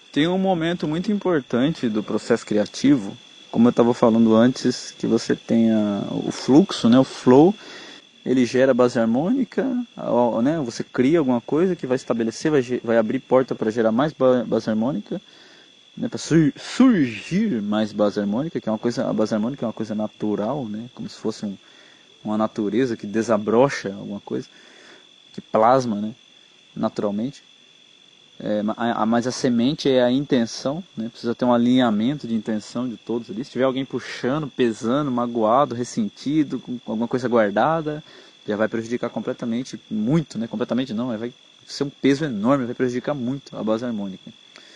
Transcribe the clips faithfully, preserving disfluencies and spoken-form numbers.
Tem um momento muito importante do processo criativo, como eu estava falando antes, que você tenha o fluxo, né, o flow, ele gera base harmônica, né, você cria alguma coisa que vai estabelecer, vai, vai abrir porta para gerar mais base harmônica, né, para sur surgir mais base harmônica, que é uma coisa, a base harmônica é uma coisa natural, né, como se fosse um, uma natureza que desabrocha alguma coisa, que plasma, né, naturalmente. É, mas a semente é a intenção, né? Precisa ter um alinhamento de intenção de todos ali. Se tiver alguém puxando, pesando, magoado, ressentido, com alguma coisa guardada, já vai prejudicar completamente, muito, né? Completamente não, vai ser um peso enorme, vai prejudicar muito a base harmônica.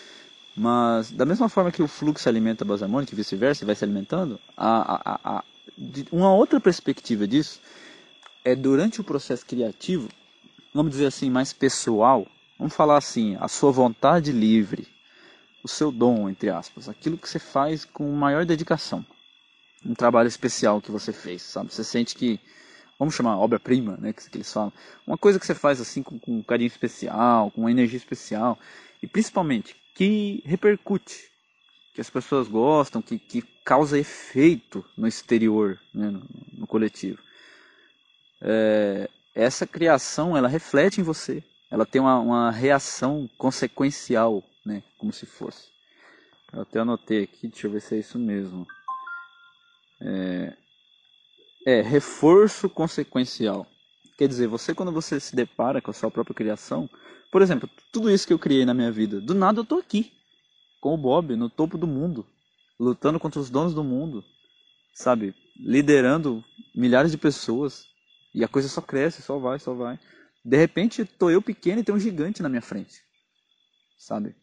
Mas da mesma forma que o fluxo alimenta a base harmônica e vice-versa, vai se alimentando, a, a, a, uma outra perspectiva disso é durante o processo criativo, vamos dizer assim, mais pessoal. Vamos falar assim, a sua vontade livre, o seu dom, entre aspas, aquilo que você faz com maior dedicação, um trabalho especial que você fez, sabe? Você sente que, vamos chamar obra-prima, né, que, que eles falam, uma coisa que você faz assim com, com um carinho especial, com uma energia especial, e principalmente que repercute, que as pessoas gostam, que, que causa efeito no exterior, né, no, no coletivo. É, essa criação, ela reflete em você. Ela tem uma, uma reação consequencial, né? Como se fosse. Eu até anotei aqui, deixa eu ver se é isso mesmo. É, é reforço consequencial. Quer dizer, você quando você se depara com a sua própria criação, por exemplo, tudo isso que eu criei na minha vida, do nada eu tô aqui, com o Bob, no topo do mundo, lutando contra os donos do mundo, sabe? Liderando milhares de pessoas, e a coisa só cresce, só vai, só vai. De repente, tô eu pequeno e tem um gigante na minha frente, sabe?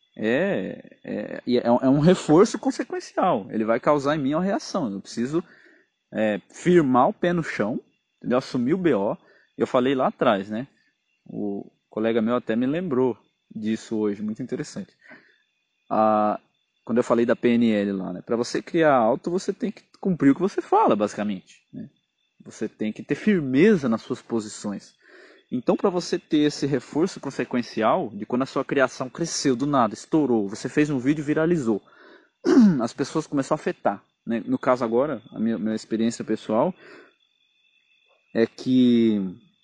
É, é, é um reforço consequencial. Ele vai causar em mim uma reação. Eu preciso é, firmar o pé no chão, entendeu? Assumir o B O. Eu falei lá atrás, né? O colega meu até me lembrou disso hoje, muito interessante. Ah, quando eu falei da P N L lá, né? Para você criar alto, você tem que cumprir o que você fala, basicamente, né? Você tem que ter firmeza nas suas posições. Então, para você ter esse reforço consequencial, de quando a sua criação cresceu do nada, estourou, você fez um vídeo e viralizou, as pessoas começaram a afetar, né? No caso agora, a minha, minha experiência pessoal é que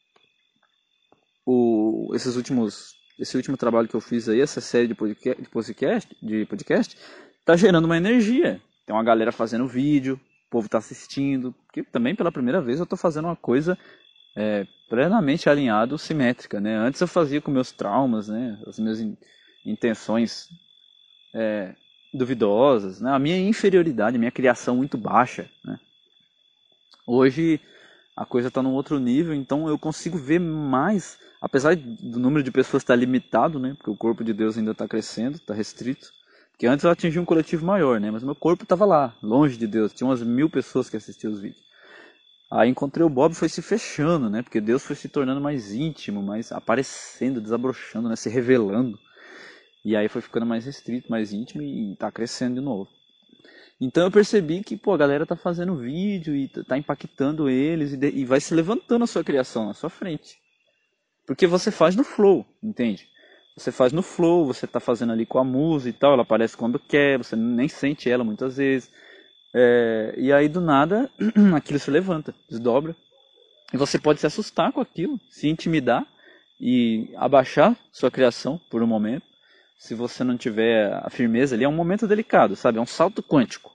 o, esses últimos, esse último trabalho que eu fiz aí, essa série de podcast, de podcast, de podcast, tá gerando uma energia. Tem uma galera fazendo vídeo, o povo está assistindo, porque também pela primeira vez eu estou fazendo uma coisa é, plenamente alinhado, simétrica, né? Antes eu fazia com meus traumas, né? As minhas in, intenções é, duvidosas, né? A minha inferioridade, a minha criação muito baixa, né? Hoje a coisa está num outro nível, então eu consigo ver mais, apesar do número de pessoas estar limitado, né? Porque o corpo de Deus ainda está crescendo, está restrito. Porque antes eu atingi um coletivo maior, né? Mas meu corpo estava lá, longe de Deus. Tinha umas mil pessoas que assistiam os vídeos. Aí encontrei o Bob, foi se fechando, né? Porque Deus foi se tornando mais íntimo, mais aparecendo, desabrochando, né? Se revelando. E aí foi ficando mais restrito, mais íntimo e tá crescendo de novo. Então eu percebi que, pô, a galera tá fazendo vídeo e tá impactando eles e, de, e vai se levantando a sua criação na sua frente. Porque você faz no flow, entende? Você faz no flow, você tá fazendo ali com a musa e tal, ela aparece quando quer, você nem sente ela muitas vezes. É, e aí do nada aquilo se levanta, desdobra. E você pode se assustar com aquilo, se intimidar e abaixar sua criação por um momento. Se você não tiver a firmeza ali, é um momento delicado, sabe? É um salto quântico.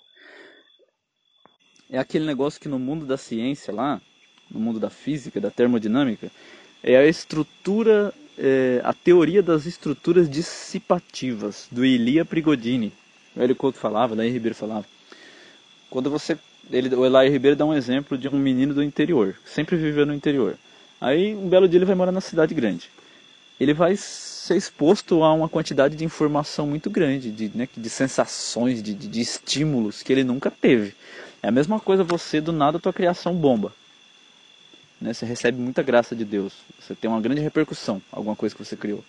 É aquele negócio que no mundo da ciência lá, no mundo da física, da termodinâmica, é a estrutura, é, a teoria das estruturas dissipativas, do Ilia Prigodini. O Hélio Couto falava, o Laí Ribeiro falava. Quando você, ele, o Elair Ribeiro dá um exemplo de um menino do interior, que sempre viveu no interior. Aí um belo dia ele vai morar na cidade grande. Ele vai ser exposto a uma quantidade de informação muito grande, de, né, de sensações, de, de, de estímulos que ele nunca teve. É a mesma coisa você, do nada, a tua criação bomba. Né? Você recebe muita graça de Deus. Você tem uma grande repercussão, alguma coisa que você criou.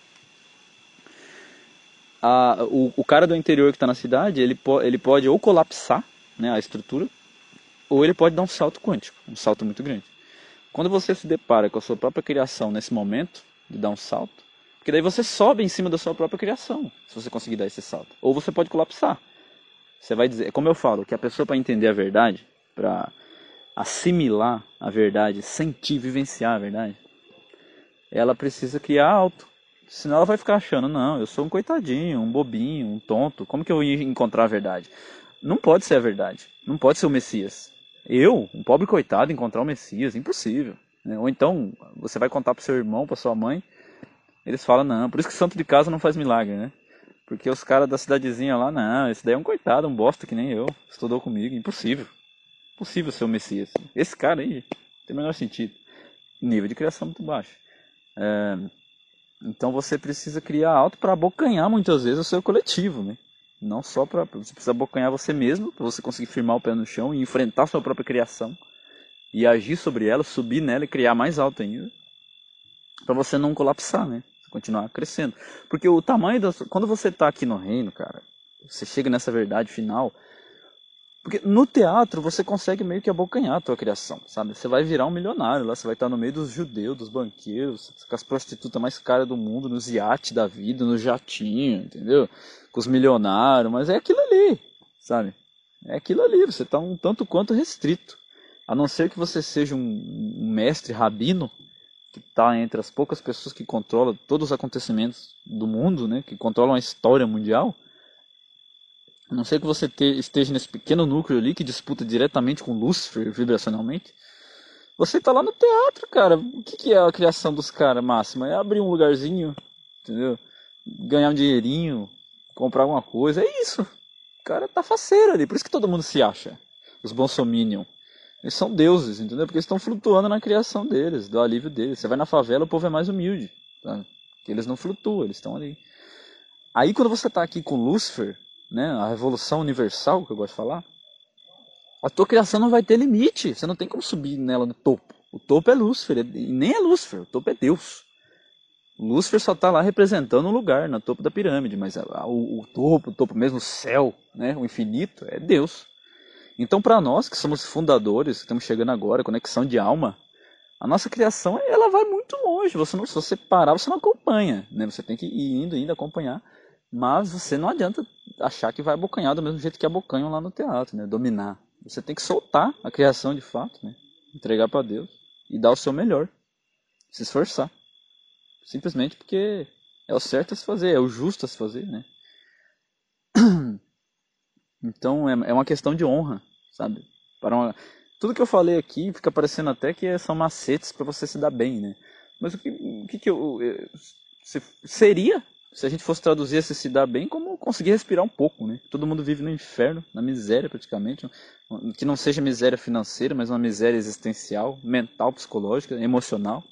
A, o, o cara do interior que está na cidade, ele, po, ele pode ou colapsar, né, a estrutura, ou ele pode dar um salto quântico, um salto muito grande. Quando você se depara com a sua própria criação nesse momento de dar um salto, Porque daí você sobe em cima da sua própria criação, se você conseguir dar esse salto. Ou você pode colapsar. Você vai dizer, como eu falo, que a pessoa para entender a verdade, para assimilar a verdade, sentir, vivenciar a verdade, ela precisa criar alto. Senão ela vai ficar achando, não, eu sou um coitadinho, um bobinho, um tonto. Como que eu ia encontrar a verdade? Não pode ser a verdade. Não pode ser o Messias. Eu, um pobre coitado, encontrar o Messias, impossível. Ou então, você vai contar para seu irmão, para sua mãe, eles falam, não, por isso que santo de casa não faz milagre, né? Porque os caras da cidadezinha lá, não, esse daí é um coitado, um bosta que nem eu, estudou comigo, impossível. Impossível ser o Messias. Esse cara aí, tem o menor sentido. Nível de criação muito baixo. É, então você precisa criar alto para abocanhar muitas vezes o seu coletivo, né? Não só para... Você precisa abocanhar você mesmo, para você conseguir firmar o pé no chão e enfrentar a sua própria criação. E agir sobre ela, subir nela e criar mais alto ainda. Para você não colapsar, né? Continuar crescendo. Porque o tamanho da... Quando você está aqui no reino, cara, você chega nessa verdade final. Porque no teatro você consegue meio que abocanhar a tua criação, sabe? Você vai virar um milionário lá, você vai estar no meio dos judeus, dos banqueiros, com as prostitutas mais caras do mundo, nos iates da vida, no jatinho, entendeu? Com os milionários, mas é aquilo ali, sabe? É aquilo ali, você está um tanto quanto restrito. A não ser que você seja um, um mestre rabino, que está entre as poucas pessoas que controlam todos os acontecimentos do mundo, né, que controlam a história mundial, a não ser que você te, esteja nesse pequeno núcleo ali que disputa diretamente com Lúcifer vibracionalmente, você está lá no teatro, cara. O que, que é a criação dos caras máxima? É abrir um lugarzinho, entendeu? Ganhar um dinheirinho, comprar alguma coisa, é isso. O cara tá faceiro ali, por isso que todo mundo se acha, os bolsominion. Eles são deuses, entendeu? Porque eles estão flutuando na criação deles, do alívio deles. Você vai na favela, o povo é mais humilde, tá? Porque eles não flutuam, eles estão ali. Aí quando você está aqui com Lúcifer, né, a revolução universal, que eu gosto de falar, a tua criação não vai ter limite. Você não tem como subir nela no topo. O topo é Lúcifer, e nem é Lúcifer, o topo é Deus. Lúcifer só está lá representando um lugar, no topo da pirâmide, mas o, o topo, o topo mesmo, o céu, né, o infinito, é Deus. Então, para nós que somos fundadores, que estamos chegando agora, conexão de alma, a nossa criação ela vai muito longe. Você não, se você parar, você não acompanha, né? Você tem que ir indo, indo acompanhar, mas você não adianta achar que vai abocanhar do mesmo jeito que abocanham lá no teatro, né? Dominar. Você tem que soltar a criação de fato, né? Entregar para Deus e dar o seu melhor, se esforçar, simplesmente porque é o certo a se fazer, é o justo a se fazer, né? Então é, é uma questão de honra, sabe? Para uma... Tudo que eu falei aqui fica parecendo até que são macetes para você se dar bem, né? Mas o que, o que, que eu, eu se, seria, se a gente fosse traduzir esse se dar bem, como conseguir respirar um pouco, né? Todo mundo vive no inferno, na miséria praticamente, que não seja miséria financeira, mas uma miséria existencial, mental, psicológica, emocional,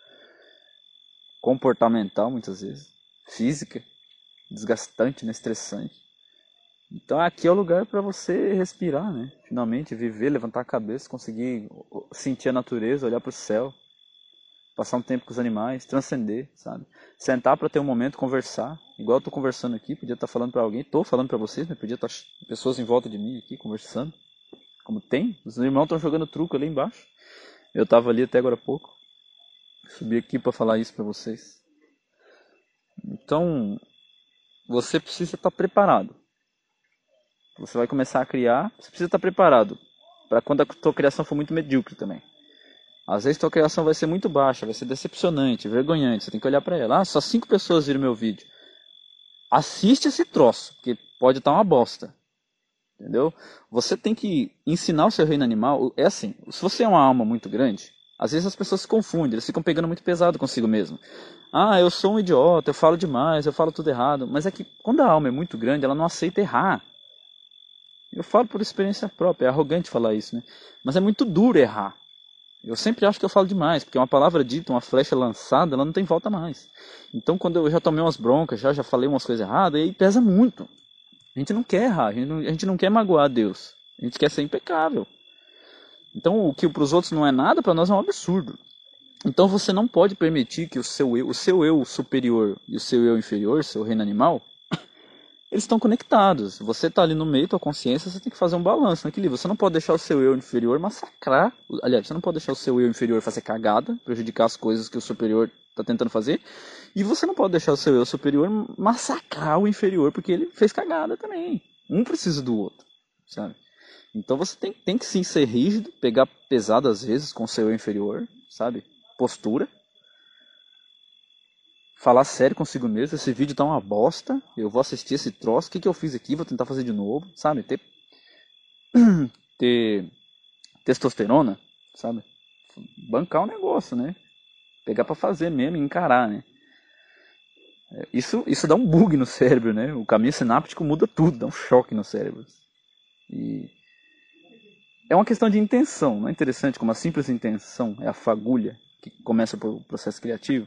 comportamental muitas vezes, física, desgastante, né? Estressante. Então aqui é o lugar para você respirar, né? Finalmente viver, levantar a cabeça, conseguir sentir a natureza, olhar para o céu, passar um tempo com os animais, transcender, sabe? Sentar para ter um momento, conversar, igual eu estou conversando aqui, podia estar falando para alguém, estou falando para vocês, mas podia estar pessoas em volta de mim aqui conversando, como tem, os irmãos estão jogando truco ali embaixo, eu estava ali até agora há pouco, subi aqui para falar isso para vocês. Então, você precisa estar preparado. Você vai começar a criar, você precisa estar preparado para quando a tua criação for muito medíocre também. Às vezes a tua criação vai ser muito baixa, vai ser decepcionante, vergonhante, você tem que olhar para ela. Ah, só cinco pessoas viram meu vídeo. Assiste esse troço, porque pode estar uma bosta. Entendeu? Você tem que ensinar o seu reino animal. É assim, se você é uma alma muito grande, às vezes as pessoas se confundem, eles ficam pegando muito pesado consigo mesmo. Ah, eu sou um idiota, eu falo demais, eu falo tudo errado. Mas é que quando a alma é muito grande, ela não aceita errar. Eu falo por experiência própria, é arrogante falar isso, né? Mas é muito duro errar. Eu sempre acho que eu falo demais, porque uma palavra dita, uma flecha lançada, ela não tem volta mais. Então quando eu já tomei umas broncas, já, já falei umas coisas erradas, aí pesa muito. A gente não quer errar, a gente não, a gente não quer magoar Deus. A gente quer ser impecável. Então o que para os outros não é nada, para nós é um absurdo. Então você não pode permitir que o seu eu, o seu eu superior e o seu eu inferior, seu reino animal, eles estão conectados. Você está ali no meio, tua consciência, você tem que fazer um balanço, um equilíbrio. Você não pode deixar o seu eu inferior massacrar. Aliás, você não pode deixar o seu eu inferior fazer cagada, prejudicar as coisas que o superior está tentando fazer. E você não pode deixar o seu eu superior massacrar o inferior, porque ele fez cagada também. Um precisa do outro, sabe? Então você tem, tem que sim ser rígido, pegar pesado às vezes com o seu eu inferior, sabe? Postura. Falar sério consigo mesmo, esse vídeo tá uma bosta, eu vou assistir esse troço, o que, que eu fiz aqui, vou tentar fazer de novo, sabe? Ter, ter testosterona, sabe? Bancar o negócio, né? Pegar pra fazer mesmo, encarar, né? Isso, isso dá um bug no cérebro, né? O caminho sináptico muda tudo, dá um choque no cérebro. E é uma questão de intenção, não é interessante como a simples intenção é a fagulha que começa o processo criativo?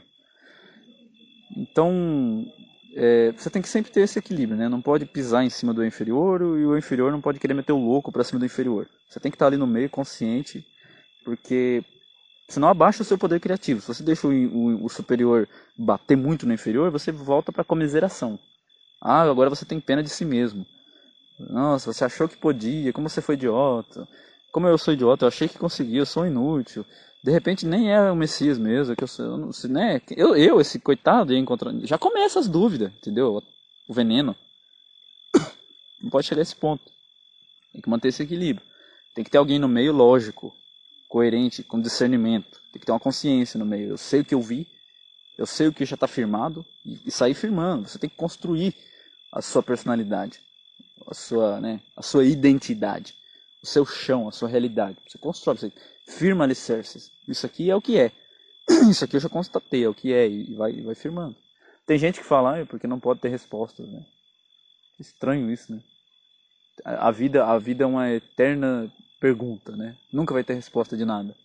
Então, é, você tem que sempre ter esse equilíbrio, né? Não pode pisar em cima do inferior e o inferior não pode querer meter o louco pra cima do inferior. Você tem que estar ali no meio, consciente, porque senão abaixa o seu poder criativo. Se você deixa o, o, o superior bater muito no inferior, você volta para a comiseração. Ah, agora você tem pena de si mesmo. Nossa, você achou que podia, como você foi idiota. Como eu sou idiota, eu achei que conseguia, eu sou inútil. De repente nem é o Messias mesmo, que eu, sou, eu, não, né? eu, eu esse coitado, ia encontrar. Já começa as dúvidas, entendeu? O veneno. Não pode chegar a esse ponto. Tem que manter esse equilíbrio. Tem que ter alguém no meio lógico, coerente, com discernimento. Tem que ter uma consciência no meio. Eu sei o que eu vi, eu sei o que já está firmado e, e sair firmando. Você tem que construir a sua personalidade, a sua, né, a sua identidade, o seu chão, a sua realidade. Você constrói, você firma alicerces. Isso aqui é o que é. Isso aqui eu já constatei, é o que é, e vai, vai firmando. Tem gente que fala, ah, porque não pode ter respostas, né? Estranho isso, né? A vida, a vida é uma eterna pergunta, né? Nunca vai ter resposta de nada.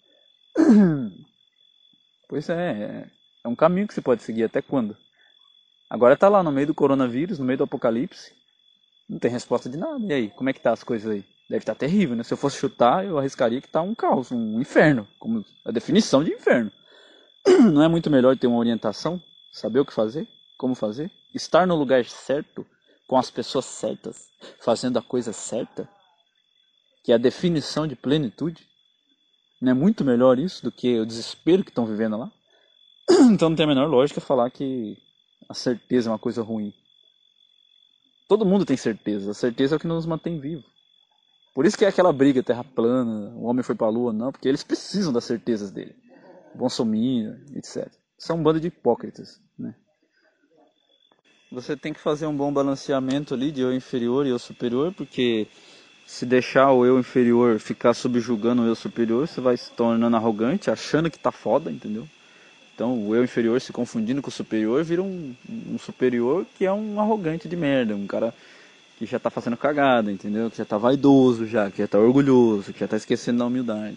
Pois é, é um caminho que você pode seguir até quando? Agora tá lá no meio do coronavírus, no meio do apocalipse, não tem resposta de nada. E aí, como é que tá as coisas aí? Deve estar terrível, né? Se eu fosse chutar, eu arriscaria que tá um caos, um inferno, como a definição de inferno. Não é muito melhor ter uma orientação, saber o que fazer, como fazer, estar no lugar certo, com as pessoas certas, fazendo a coisa certa, que é a definição de plenitude? Não é muito melhor isso do que o desespero que estão vivendo lá? Então não tem a menor lógica falar que a certeza é uma coisa ruim. Todo mundo tem certeza, a certeza é o que nos mantém vivos. Por isso que é aquela briga terra plana, o homem foi para a lua, não, porque eles precisam das certezas dele. Bolsominion, etcétera. São um bando de hipócritas, né? Você tem que fazer um bom balanceamento ali de eu inferior e eu superior, porque se deixar o eu inferior ficar subjugando o eu superior, você vai se tornando arrogante, achando que tá foda, entendeu? Então o eu inferior se confundindo com o superior vira um, um superior que é um arrogante de merda, um cara que já tá fazendo cagada, entendeu? Que já tá vaidoso já, que já tá orgulhoso, que já tá esquecendo da humildade.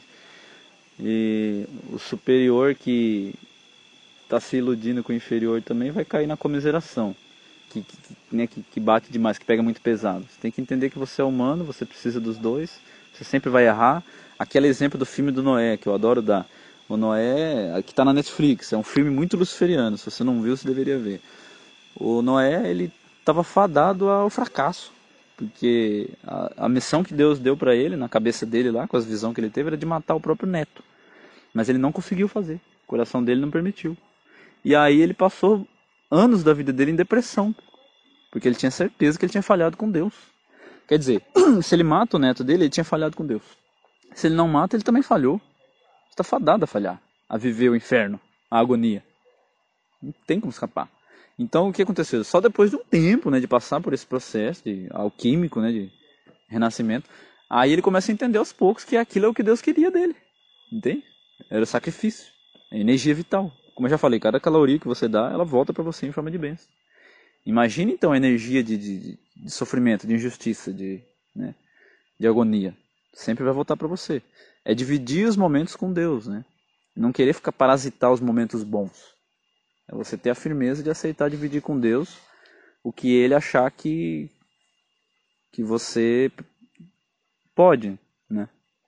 E o superior que tá se iludindo com o inferior também vai cair na comiseração. Que, que, né, que, que bate demais, que pega muito pesado. Você tem que entender que você é humano, você precisa dos dois, você sempre vai errar. Aquele exemplo do filme do Noé, que eu adoro dar. O Noé, que está na Netflix, é um filme muito luciferiano, se você não viu, você deveria ver. O Noé, ele estava fadado ao fracasso, porque a, a missão que Deus deu para ele, na cabeça dele lá, com as visões que ele teve, era de matar o próprio neto. Mas ele não conseguiu fazer, o coração dele não permitiu. E aí ele passou anos da vida dele em depressão, porque ele tinha certeza que ele tinha falhado com Deus. Quer dizer, se ele mata o neto dele, ele tinha falhado com Deus. Se ele não mata, ele também falhou. Você está fadado a falhar, a viver o inferno, a agonia. Não tem como escapar. Então o que aconteceu? Só depois de um tempo, né, de passar por esse processo de alquímico, né, de renascimento, aí ele começa a entender aos poucos que aquilo é o que Deus queria dele. Entende? Era o sacrifício, a energia vital. Como eu já falei, cada caloria que você dá, ela volta para você em forma de bênção. Imagine então a energia de, de, de sofrimento, de injustiça, de, né, de agonia. Sempre vai voltar para você. É dividir os momentos com Deus, né? Não querer ficar parasitar os momentos bons. É você ter a firmeza de aceitar dividir com Deus o que Ele achar que, que você pode, né?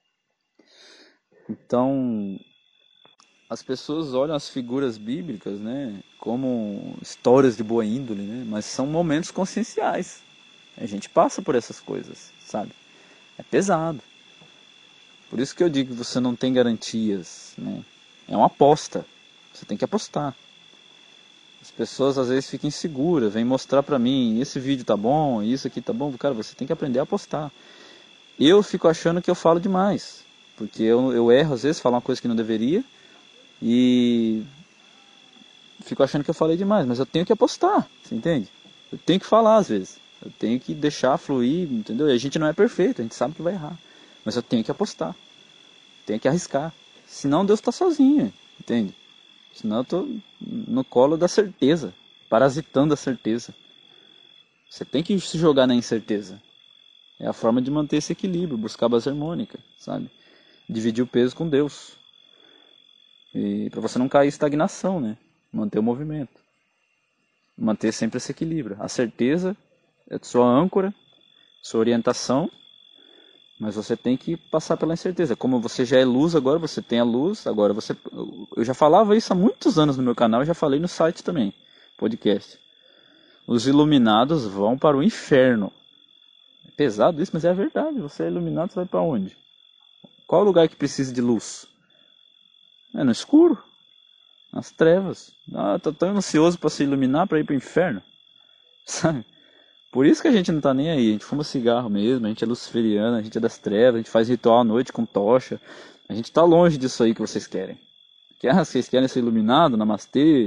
Então, as pessoas olham as figuras bíblicas, né, como histórias de boa índole, né, mas são momentos conscienciais. A gente passa por essas coisas, sabe? É pesado. Por isso que eu digo que você não tem garantias, né? É uma aposta. Você tem que apostar. As pessoas às vezes ficam inseguras, vêm mostrar pra mim, esse vídeo tá bom, isso aqui tá bom. Cara, você tem que aprender a postar. Eu fico achando que eu falo demais, porque eu, eu erro às vezes, falo uma coisa que não deveria, e fico achando que eu falei demais, mas eu tenho que apostar, você entende? Eu tenho que falar às vezes, eu tenho que deixar fluir, entendeu? E a gente não é perfeito, a gente sabe que vai errar, mas eu tenho que apostar, tenho que arriscar, senão Deus está sozinho, entende? Senão eu tô no colo da certeza, parasitando a certeza. Você tem que se jogar na incerteza. É a forma de manter esse equilíbrio, buscar a base harmônica, sabe? Dividir o peso com Deus. E para você não cair em estagnação, né? Manter o movimento. Manter sempre esse equilíbrio. A certeza é sua âncora, sua orientação, mas você tem que passar pela incerteza. Como você já é luz agora, você tem a luz, agora você... Eu já falava isso há muitos anos no meu canal, eu já falei no site também, podcast. Os iluminados vão para o inferno. É pesado isso, mas é a verdade. Você é iluminado, você vai para onde? Qual o lugar que precisa de luz? É no escuro, nas trevas. Ah, tô tão ansioso para se iluminar, para ir para o inferno. Sabe? Por isso que a gente não tá nem aí. A gente fuma cigarro mesmo, a gente é luciferiano, a gente é das trevas, a gente faz ritual à noite com tocha. A gente tá longe disso aí que vocês querem. Que, ah, vocês querem ser iluminado, namastê.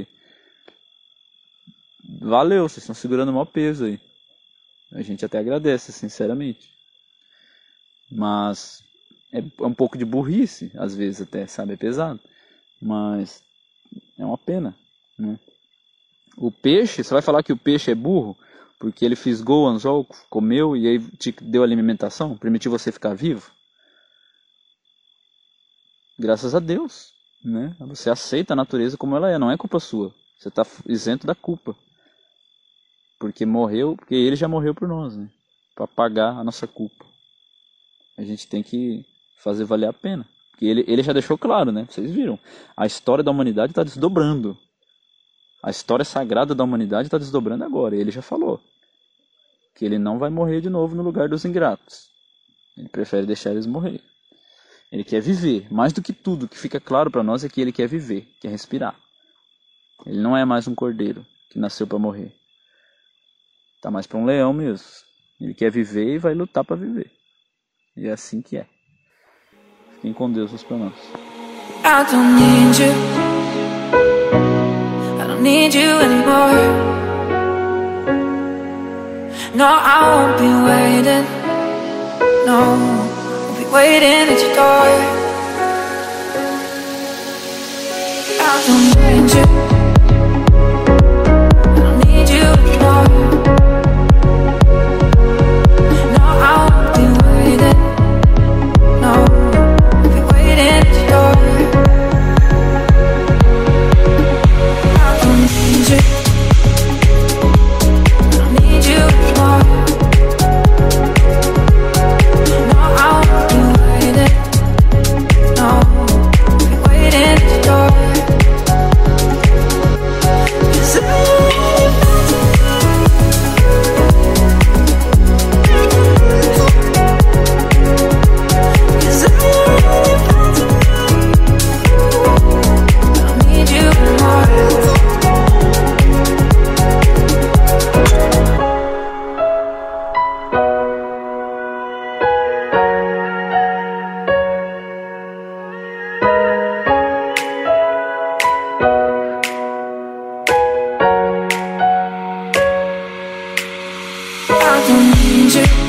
Valeu, vocês estão segurando o maior peso aí. A gente até agradece, sinceramente. Mas é um pouco de burrice, às vezes até, sabe? É pesado. Mas é uma pena, né? O peixe, você vai falar que o peixe é burro porque ele fisgou o anzol, comeu e aí te deu alimentação, permitiu você ficar vivo? Graças a Deus, né? Você aceita a natureza como ela é, não é culpa sua. Você está isento da culpa. Porque morreu, porque ele já morreu por nós, né? Para pagar a nossa culpa. A gente tem que fazer valer a pena. Porque ele, ele já deixou claro, né? Vocês viram. A história da humanidade está desdobrando. A história sagrada da humanidade está desdobrando agora. E ele já falou que ele não vai morrer de novo no lugar dos ingratos. Ele prefere deixar eles morrer. Ele quer viver. Mais do que tudo, o que fica claro para nós é que ele quer viver, quer respirar. Ele não é mais um cordeiro que nasceu para morrer. Tá mais para um leão mesmo. Ele quer viver e vai lutar para viver. E é assim que é. Fiquem com Deus, os planos. I don't need you. I don't need you anymore. No, I won't be waiting. No, I'll be waiting at your door. I don't need you. I don't need you anymore. No, I won't be waiting. No, I'll be waiting at your door. I don't need you. I don't need you anymore. No, I won't be waiting. No, I'll be waiting at your door. 'Cause I don't need you.